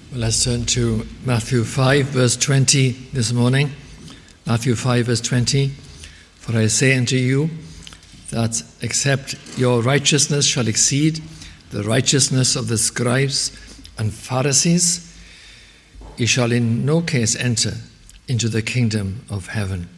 Well, let's turn to Matthew 5, verse 20 this morning. Matthew 5, verse 20. For I say unto you that except your righteousness shall exceed the righteousness of the scribes and Pharisees, ye shall in no case enter into the kingdom of heaven.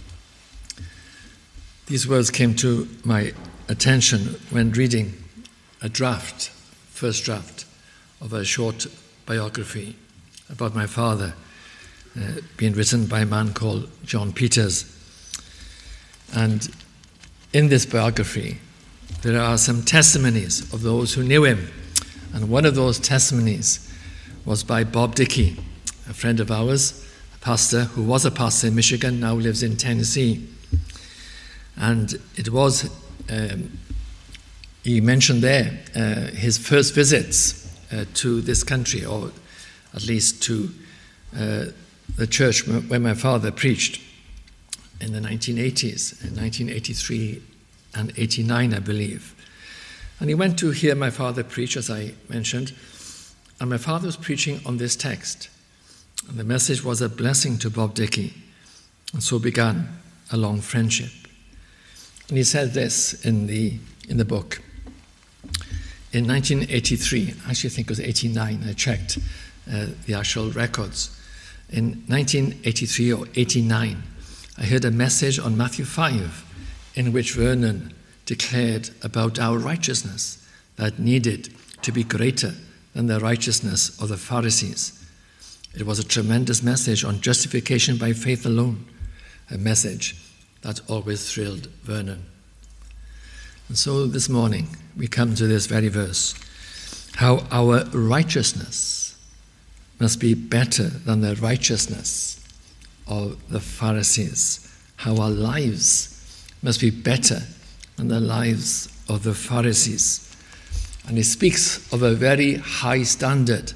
These words came to my attention when reading a first draft of a short biography about my father, being written by a man called John Peters. And in this biography, there are some testimonies of those who knew him. And one of those testimonies was by Bob Dickey, a friend of ours, a pastor who was a pastor in Michigan, now lives in Tennessee. And it was, he mentioned there, his first visits to this country, or at least to the church where my father preached in the 1980s, in 1983 and 89, I believe. And he went to hear my father preach, as I mentioned, and my father was preaching on this text. And the message was a blessing to Bob Dickey, and so began a long friendship. And he said this in the book. In 1983, actually I think it was 89, I checked the actual records. In 1983 or 89, I heard a message on Matthew 5 in which Vernon declared about our righteousness that needed to be greater than the righteousness of the Pharisees. It was a tremendous message on justification by faith alone, a message that always thrilled Vernon. And so this morning we come to this very verse, how our righteousness must be better than the righteousness of the Pharisees, how our lives must be better than the lives of the Pharisees. And he speaks of a very high standard.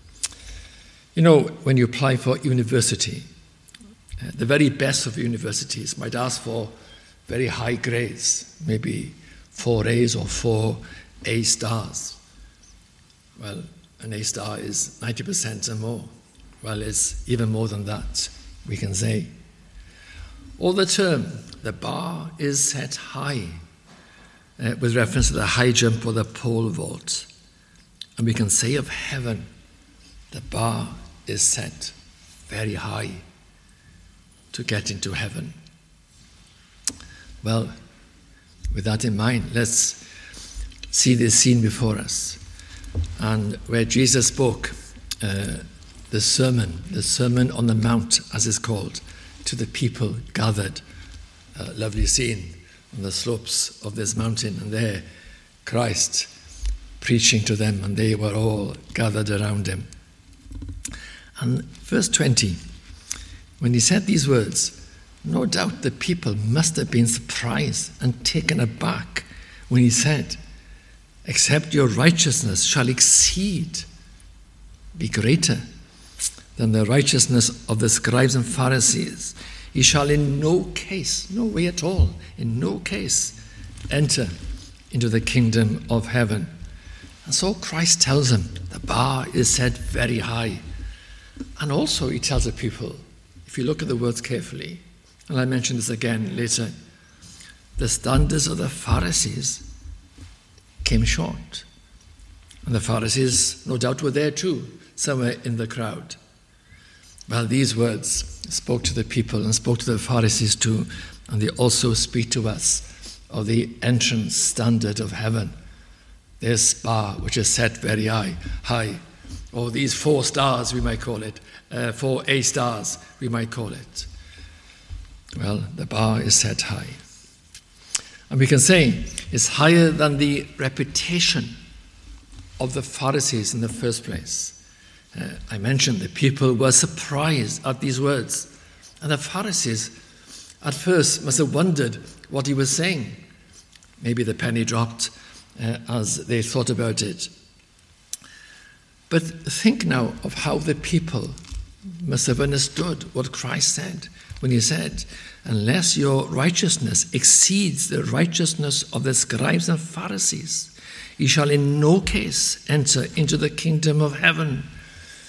You know, when you apply for university, the very best of universities might ask for very high grades, maybe 4 A's or 4 A stars. Well, an A star is 90% or more. Well, it's even more than that, we can say. All the term, the bar is set high, with reference to the high jump or the pole vault. And we can say of heaven, the bar is set very high to get into heaven. Well, with that in mind, let's see this scene before us, and where Jesus spoke the Sermon on the Mount, as it's called, to the people gathered. A lovely scene on the slopes of this mountain, and there Christ preaching to them, and they were all gathered around him. And verse 20, when he said these words, no doubt the people must have been surprised and taken aback when he said, except your righteousness shall be greater than the righteousness of the scribes and Pharisees, ye shall in no case, no way at all, in no case, enter into the kingdom of heaven. And so Christ tells them the bar is set very high. And also he tells the people, if you look at the words carefully, and I mention this again later, the standards of the Pharisees came short. And the Pharisees, no doubt, were there too, somewhere in the crowd. Well, these words spoke to the people and spoke to the Pharisees too, and they also speak to us of the entrance standard of heaven. This bar, which is set very high, or these 4 stars, we might call it, 4 A stars, we might call it. Well, the bar is set high. And we can say it's higher than the reputation of the Pharisees in the first place. I mentioned the people were surprised at these words. And the Pharisees at first must have wondered what he was saying. Maybe the penny dropped as they thought about it. But think now of how the people must have understood what Christ said when he said, unless your righteousness exceeds the righteousness of the scribes and Pharisees, ye shall in no case enter into the kingdom of heaven.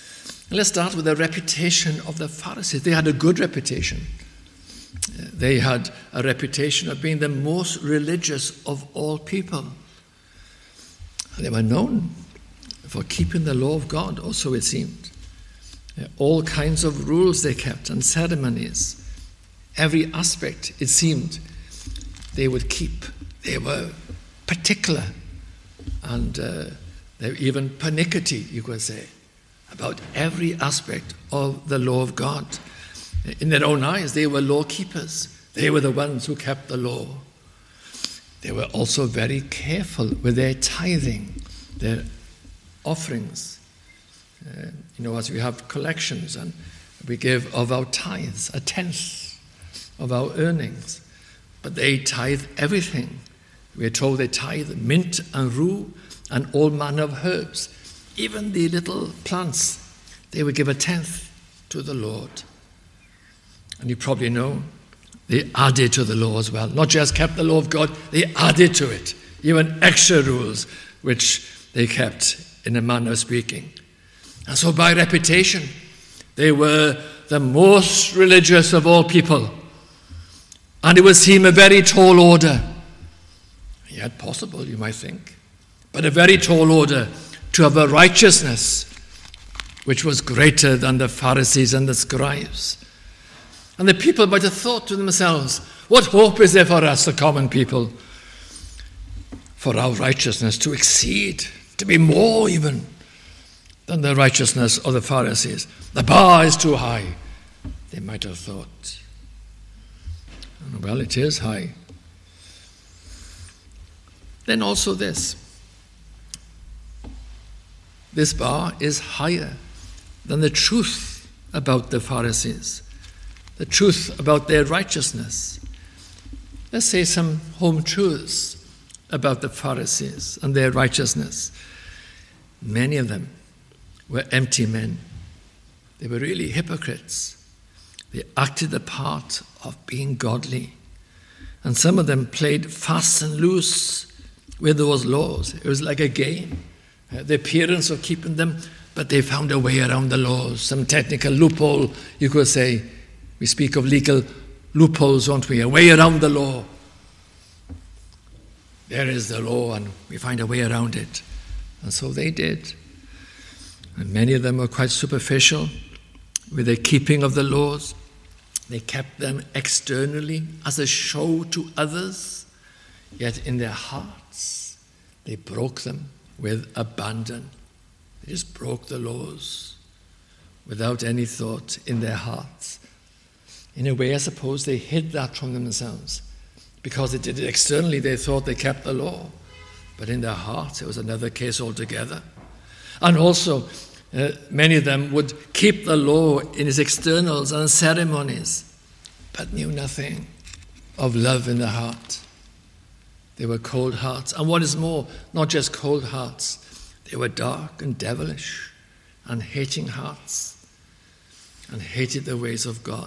And let's start with the reputation of the Pharisees. They had a good reputation. They had a reputation of being the most religious of all people. They were known for keeping the law of God, or so it seemed. All kinds of rules they kept and ceremonies. Every aspect, it seemed, they would keep. They were particular, and they were even pernickety, you could say, about every aspect of the law of God. In their own eyes, they were law keepers. They were the ones who kept the law. They were also very careful with their tithing, their offerings. As we have collections and we give of our tithes, a tenth of our earnings. But they tithe everything. We are told they tithe mint and rue and all manner of herbs. Even the little plants, they would give a tenth to the Lord. And you probably know, they added to the law as well. Not just kept the law of God, they added to it. Even extra rules, which they kept in a manner of speaking. And so by reputation, they were the most religious of all people. And it would seem a very tall order. Yet possible, you might think. But a very tall order to have a righteousness which was greater than the Pharisees and the scribes. And the people might have thought to themselves, what hope is there for us, the common people, for our righteousness to exceed, to be more even than the righteousness of the Pharisees? The bar is too high, they might have thought. Well, it is high. Then also this bar is higher than the truth about the Pharisees, the truth about their righteousness. Let's say some home truths about the Pharisees and their righteousness. Many of them were empty men. They were really hypocrites. They acted the part of being godly. And some of them played fast and loose with those laws. It was like a game. The appearance of keeping them, but they found a way around the laws. Some technical loophole, you could say. We speak of legal loopholes, don't we? A way around the law. There is the law, and we find a way around it. And so they did. And many of them were quite superficial with the keeping of the laws. They kept them externally as a show to others, yet in their hearts they broke them with abandon. They just broke the laws without any thought in their hearts. In a way, I suppose they hid that from themselves. Because they did it externally, they thought they kept the law. But in their hearts, it was another case altogether. And also, many of them would keep the law in its externals and ceremonies, but knew nothing of love in the heart. They were cold hearts. And what is more, not just cold hearts, they were dark and devilish and hating hearts and hated the ways of God.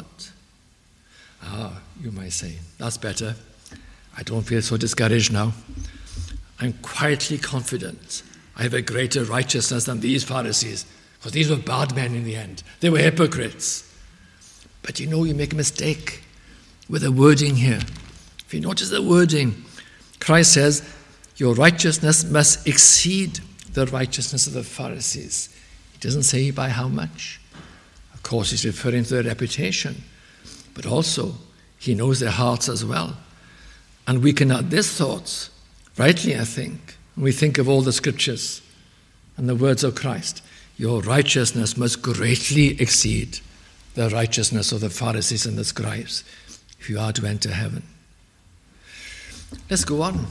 You might say, that's better. I don't feel so discouraged now. I'm quietly confident I have a greater righteousness than these Pharisees, because these were bad men in the end. They were hypocrites. But you make a mistake with the wording here. If you notice the wording, Christ says, your righteousness must exceed the righteousness of the Pharisees. He doesn't say by how much. Of course, he's referring to their reputation, but also he knows their hearts as well. And we can add this thought, rightly I think, when we think of all the scriptures and the words of Christ. Your righteousness must greatly exceed the righteousness of the Pharisees and the scribes if you are to enter heaven. Let's go on.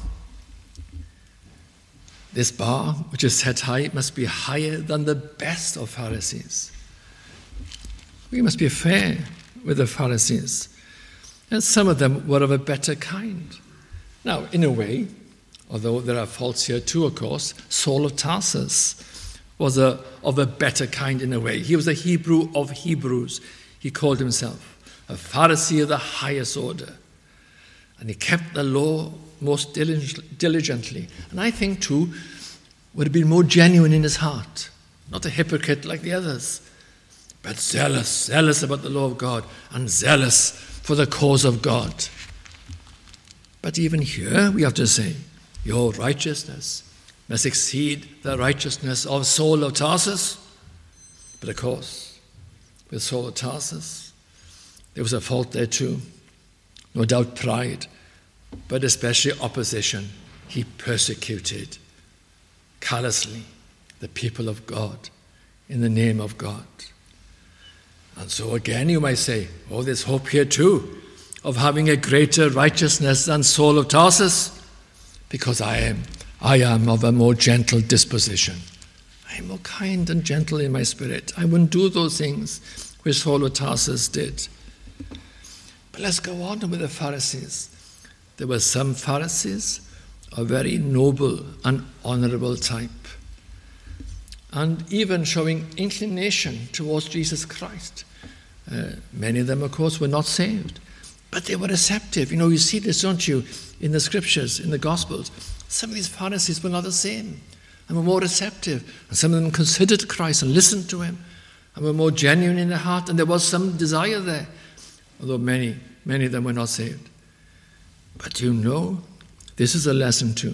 This bar, which is set high, must be higher than the best of Pharisees. We must be fair with the Pharisees. And some of them were of a better kind. Now, in a way, although there are faults here too, of course, Saul of Tarsus was of a better kind in a way. He was a Hebrew of Hebrews. He called himself a Pharisee of the highest order. And he kept the law most diligently. And I think, too, would have been more genuine in his heart. Not a hypocrite like the others, but zealous about the law of God, and zealous for the cause of God. But even here we have to say, your righteousness must exceed the righteousness of Saul of Tarsus. But of course, with Saul of Tarsus, there was a fault there too. No doubt pride, but especially opposition. He persecuted callously the people of God in the name of God. And so again you might say, oh, there's hope here too of having a greater righteousness than Saul of Tarsus, because I am of a more gentle disposition. I am more kind and gentle in my spirit. I wouldn't do those things which Saul of Tarsus did. But let's go on with the Pharisees. There were some Pharisees of very noble and honorable type, and even showing inclination towards Jesus Christ. Many of them, of course, were not saved, but they were receptive. You see this, don't you, in the scriptures, in the Gospels. Some of these Pharisees were not the same, and were more receptive. And some of them considered Christ and listened to him, and were more genuine in their heart, and there was some desire there, although many of them were not saved. But this is a lesson too.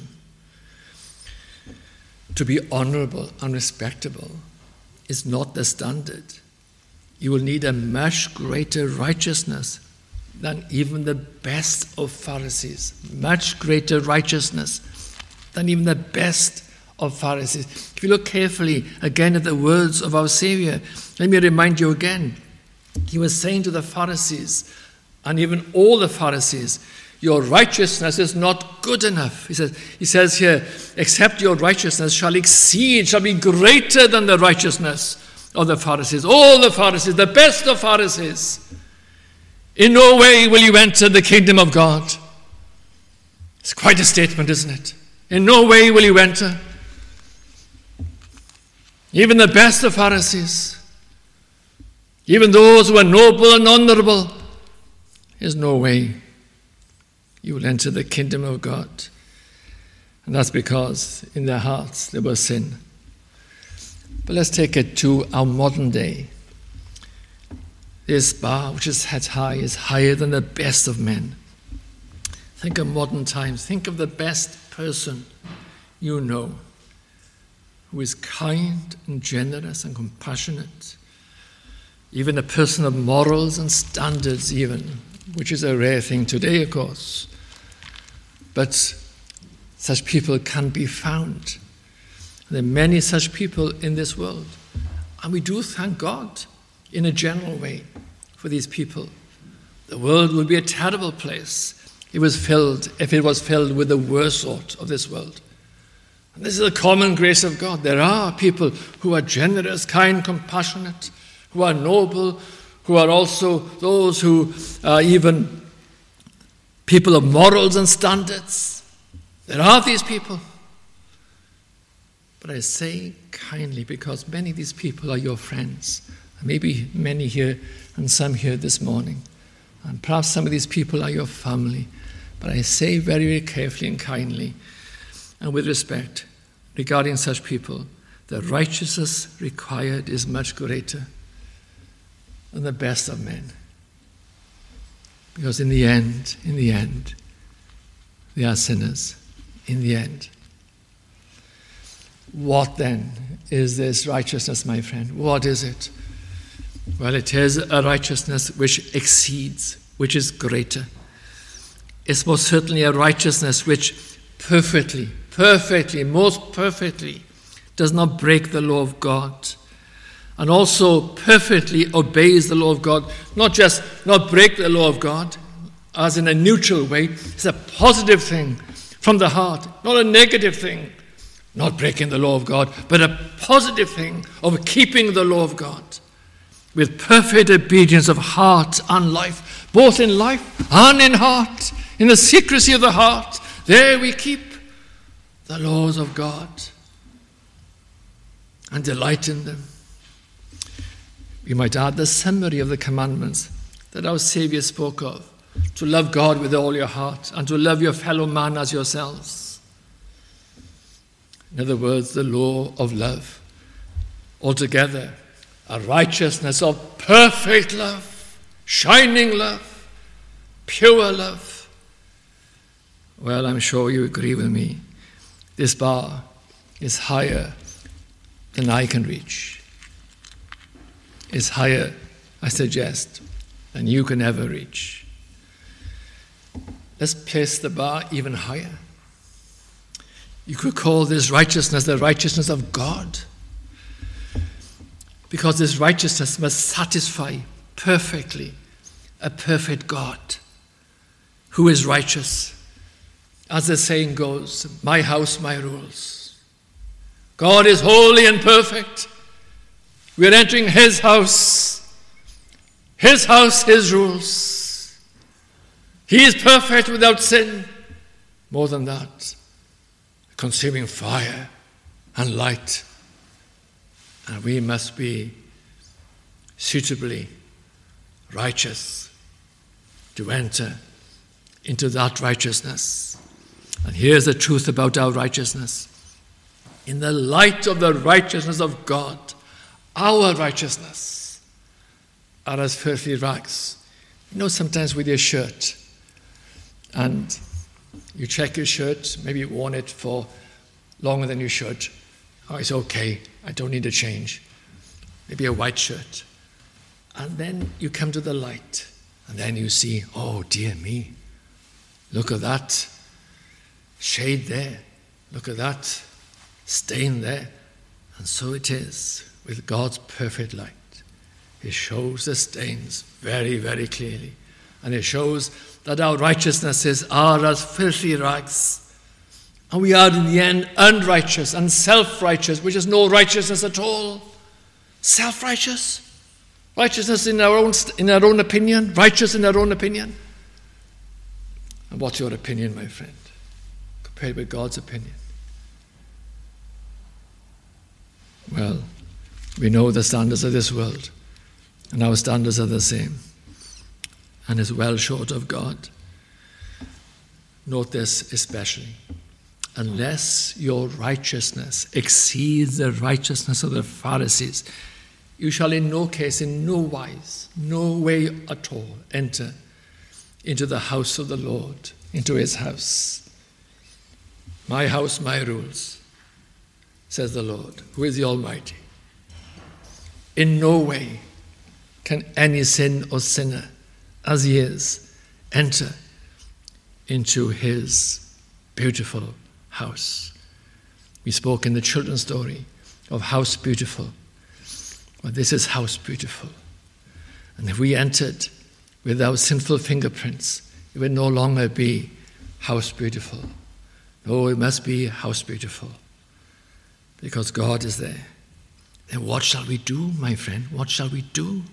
To be honorable and respectable is not the standard. You will need a much greater righteousness than even the best of Pharisees. Much greater righteousness than even the best of Pharisees. If you look carefully again at the words of our Savior, let me remind you again. He was saying to the Pharisees, and even all the Pharisees, your righteousness is not good enough. He says here, except your righteousness shall be greater than the righteousness of the Pharisees. All the Pharisees, the best of Pharisees. In no way will you enter the kingdom of God. It's quite a statement, isn't it? In no way will you enter. Even the best of Pharisees, even those who are noble and honorable, there's no way you will enter the kingdom of God. And that's because in their hearts there was sin. But let's take it to our modern day. This bar which is set high is higher than the best of men. Think of modern times. Think of the best person you know who is kind and generous and compassionate. Even a person of morals and standards even, which is a rare thing today, of course. But such people can be found. There are many such people in this world. And we do thank God in a general way for these people. The world would be a terrible place if it was filled with the worst sort of this world. And this is a common grace of God. There are people who are generous, kind, compassionate, who are noble, who are also those who are even people of morals and standards. There are these people. But I say kindly because many of these people are your friends. Maybe many here and some here this morning. And perhaps some of these people are your family. But I say very, very carefully and kindly and with respect regarding such people, the righteousness required is much greater than the best of men. Because in the end, they are sinners. In the end. What then is this righteousness, my friend? What is it? Well, it is a righteousness which exceeds, which is greater. It's most certainly a righteousness which perfectly, most perfectly does not break the law of God, and also perfectly obeys the law of God. Not just not break the law of God as in a neutral way. It's a positive thing from the heart, not a negative thing. Not breaking the law of God, but a positive thing of keeping the law of God with perfect obedience of heart and life, both in life and in heart, in the secrecy of the heart. There we keep the laws of God and delight in them. We might add the summary of the commandments that our Savior spoke of, to love God with all your heart and to love your fellow man as yourselves. In other words, the law of love. Altogether, a righteousness of perfect love, shining love, pure love. Well, I'm sure you agree with me. This bar is higher than I can reach. It's higher, I suggest, than you can ever reach. Let's place the bar even higher. You could call this righteousness the righteousness of God, because this righteousness must satisfy perfectly a perfect God who is righteous. As the saying goes, my house, my rules. God is holy and perfect. We are entering his house, his rules. He is perfect without sin. More than that, consuming fire and light. And we must be suitably righteous to enter into that righteousness. And here's the truth about our righteousness. In the light of the righteousness of God, our righteousness are as filthy rags. You know, sometimes with your shirt, and you check your shirt, maybe you've worn it for longer than you should. Oh, it's okay, I don't need a change. Maybe a white shirt. And then you come to the light, and then you see, oh dear me, look at that shade there, look at that stain there. And so it is with God's perfect light. It shows the stains very, very clearly. And it shows that our righteousnesses are as filthy rags. And we are in the end unrighteous and self-righteous, which is no righteousness at all. Self-righteous. Righteousness in our own opinion. Righteous in our own opinion. And what's your opinion, my friend, compared with God's opinion? Well, we know the standards of this world, and our standards are the same, and is well short of God. Note this especially. Unless your righteousness exceeds the righteousness of the Pharisees, you shall in no case, in no wise, no way at all enter into the house of the Lord, into his house. My house, my rules, says the Lord, who is the Almighty. In no way can any sin or sinner, as he is, enter into his beautiful house. We spoke in the children's story of House Beautiful. Well, this is House Beautiful. And if we entered with our sinful fingerprints, it would no longer be House Beautiful. No, it must be House Beautiful, because God is there. Then what shall we do, my friend? What shall we do?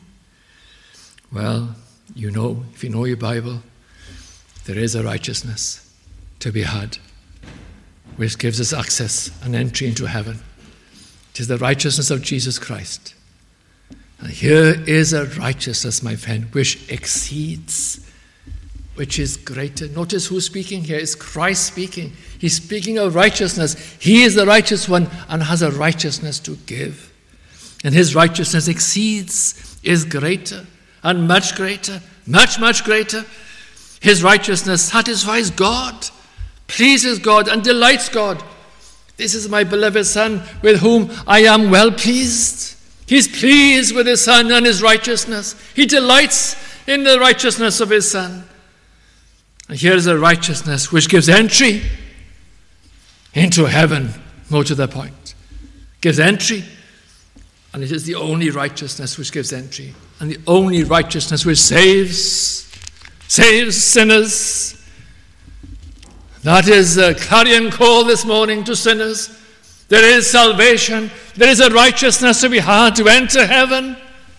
Well, you know, if you know your Bible, there is a righteousness to be had, which gives us access and entry into heaven. It is the righteousness of Jesus Christ. And here is a righteousness, my friend, which exceeds, which is greater. Notice who's speaking here. It's Christ speaking. He's speaking of righteousness. He is the righteous one and has a righteousness to give. And his righteousness exceeds, is greater and much greater, much, much greater. His righteousness satisfies God, pleases God, and delights God. This is my beloved Son, with whom I am well pleased. He's pleased with his Son and his righteousness. He delights in the righteousness of his Son. And here's a righteousness which gives entry into heaven. More to the point. Gives entry. And it is the only righteousness which gives entry. And the only righteousness which saves sinners. That is a clarion call this morning to sinners. There is salvation. There is a righteousness to be had to enter heaven.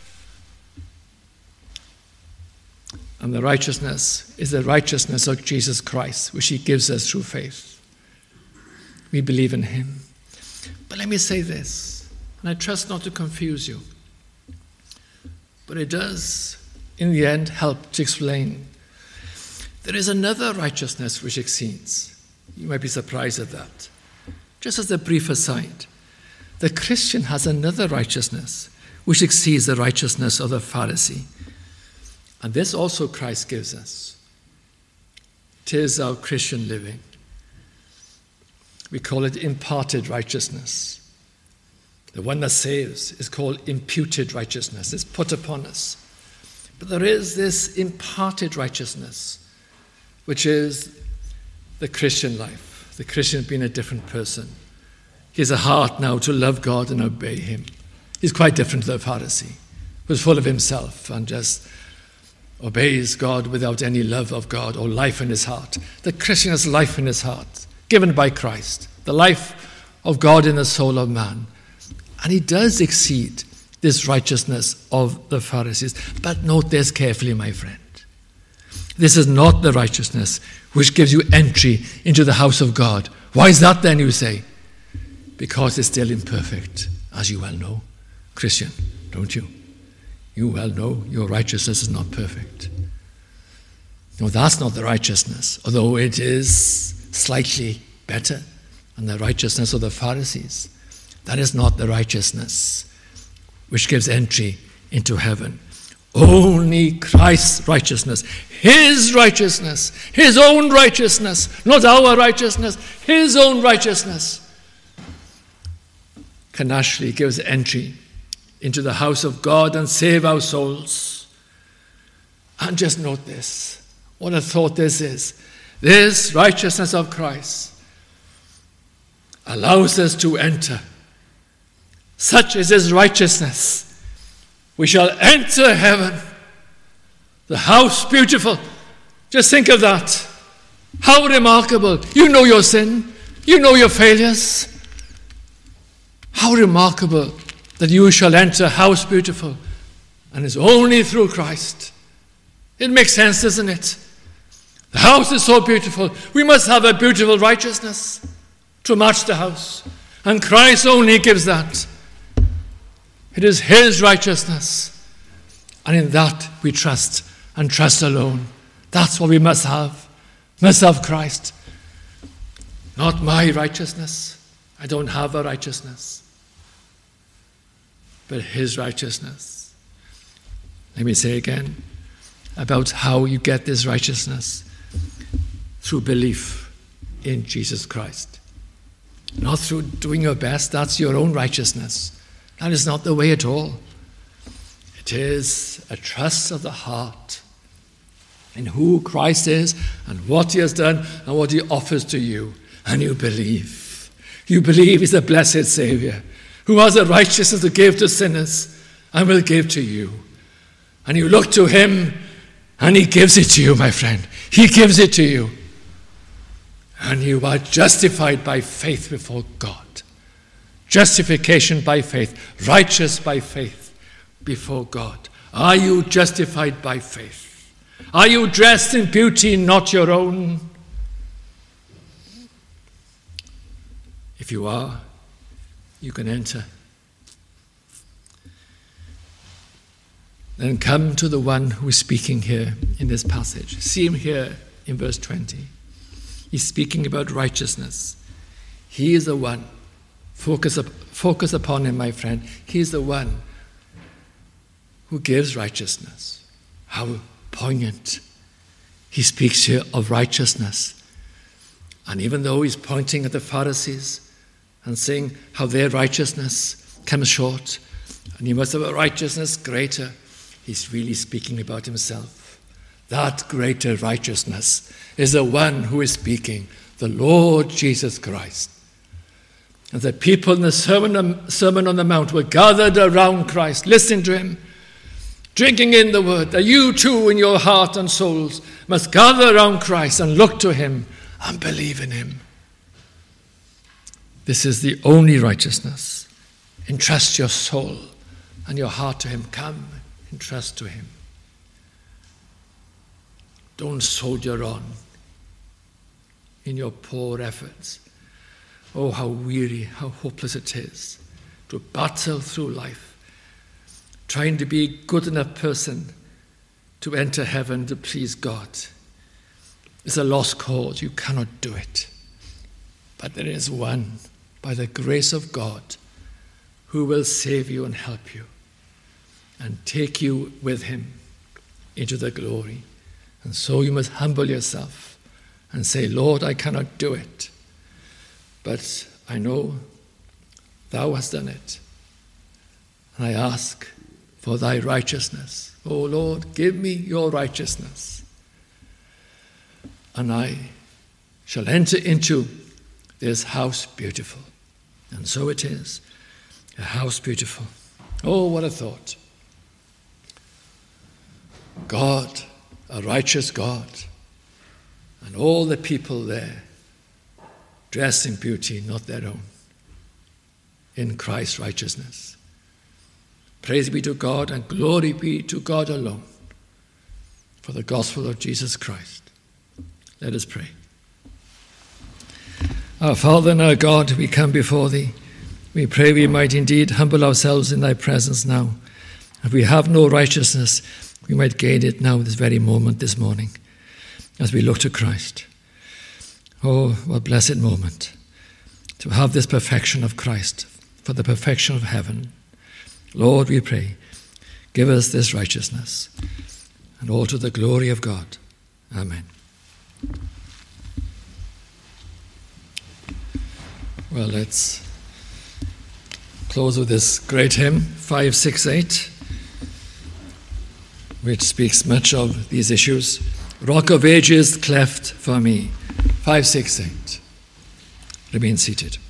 And the righteousness is the righteousness of Jesus Christ, which he gives us through faith. We believe in him. But let me say this, and I trust not to confuse you, but it does, in the end, help to explain. There is another righteousness which exceeds. You might be surprised at that. Just as a brief aside, the Christian has another righteousness which exceeds the righteousness of the Pharisee. And this also Christ gives us. It is our Christian living. We call it imparted righteousness. The one that saves is called imputed righteousness. It's put upon us. But there is this imparted righteousness, which is the Christian life. The Christian being a different person. He has a heart now to love God and obey him. He's quite different to the Pharisee, who's full of himself and just obeys God without any love of God or life in his heart. The Christian has life in his heart, given by Christ, the life of God in the soul of man. And he does exceed this righteousness of the Pharisees. But note this carefully, my friend. This is not the righteousness which gives you entry into the house of God. Why is that then, you say? Because it's still imperfect, as you well know. Christian, don't you? You well know your righteousness is not perfect. No, that's not the righteousness, although it is slightly better than the righteousness of the Pharisees. That is not the righteousness which gives entry into heaven. Only Christ's righteousness, his own righteousness, not our righteousness, his own righteousness, can actually give us entry into the house of God and save our souls. And just note this, what a thought this is. This righteousness of Christ allows us to enter. Such is his righteousness. We shall enter heaven, the house beautiful. Just think of that. How remarkable. You know your sin. You know your failures. How remarkable that you shall enter house beautiful. And it's only through Christ. It makes sense, doesn't it? The house is so beautiful. We must have a beautiful righteousness to match the house. And Christ only gives that. It is his righteousness. And in that we trust, and trust alone. That's what we must have. Must have Christ. Not my righteousness. I don't have a righteousness. But his righteousness. Let me say again about how you get this righteousness. Through belief in Jesus Christ. Not through doing your best. That's your own righteousness. That is not the way at all. It is a trust of the heart in who Christ is and what he has done and what he offers to you. And you believe. You believe he's a blessed Savior who has a righteousness to give to sinners and will give to you. And you look to him and he gives it to you, my friend. He gives it to you. And you are justified by faith before God. Justification by faith, righteous by faith before God. Are you justified by faith? Are you dressed in beauty not your own? If you are, you can enter. Then come to the one who is speaking here in this passage. See him here in verse 20. He's speaking about righteousness. He is the one. Focus upon him, my friend. He is the one who gives righteousness. How poignant. He speaks here of righteousness. And even though he's pointing at the Pharisees and saying how their righteousness comes short, and you must have a righteousness greater, he's really speaking about himself. That greater righteousness is the one who is speaking, the Lord Jesus Christ. And the people in the Sermon on the Mount were gathered around Christ, listening to him, drinking in the word, that you too in your heart and souls must gather around Christ and look to him and believe in him. This is the only righteousness. Entrust your soul and your heart to him. Come, entrust to him. Don't soldier on in your poor efforts. Oh, how weary, how hopeless it is to battle through life, trying to be a good enough person to enter heaven to please God. It's a lost cause. You cannot do it. But there is one, by the grace of God, who will save you and help you. and take you with him into the glory. And so you must humble yourself and say, Lord, I cannot do it, but I know thou hast done it. And I ask for thy righteousness. O Lord, give me your righteousness, and I shall enter into this house beautiful. And so it is, a house beautiful. Oh, what a thought. God, a righteous God, and all the people there dressed in beauty, not their own, in Christ's righteousness. Praise be to God and glory be to God alone for the gospel of Jesus Christ. Let us pray. Our Father and our God, we come before thee. We pray we might indeed humble ourselves in thy presence now. If we have no righteousness, we might gain it now, this very moment, this morning, as we look to Christ. Oh, what blessed moment to have this perfection of Christ for the perfection of heaven. Lord, we pray, give us this righteousness, and all to the glory of God. Amen. Well, let's close with this great hymn, 568, which speaks much of these issues. Rock of Ages cleft for me. 568. Remain seated.